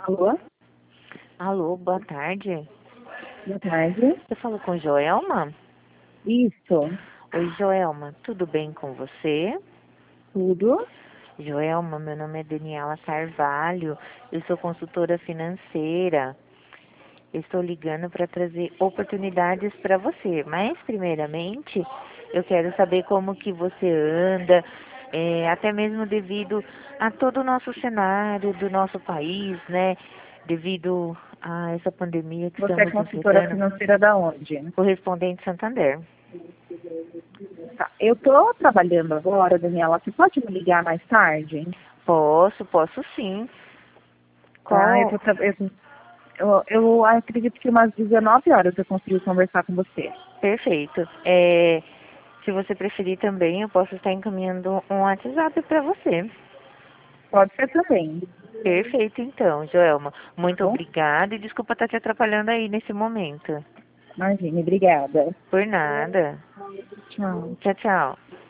Alô? Alô, boa tarde. Boa tarde. Eu falo com Joelma? Isso. Oi, Joelma, tudo bem com você? Tudo? Joelma, meu nome é Daniela Carvalho, eu sou consultora financeira. Eu estou ligando para trazer oportunidades para você, mas primeiramente eu quero saber como que você anda, até mesmo devido a todo o nosso cenário do nosso país, né? Devido a essa pandemia que Você é estamos consultora enfrentando. financeira da onde? Correspondente Santander. Tá. Eu tô trabalhando agora, Daniela. Você pode me ligar mais tarde? Posso sim. Tá? Qual? Eu acredito que umas 19 horas eu consigo conversar com você. Perfeito. Se você preferir também, eu posso estar encaminhando um WhatsApp para você. Pode ser também. Perfeito, então, Joelma. Tá Muito bom? obrigada e desculpa estar te atrapalhando aí nesse momento. Imagine, obrigada. Por nada. Tchau. Tchau, tchau.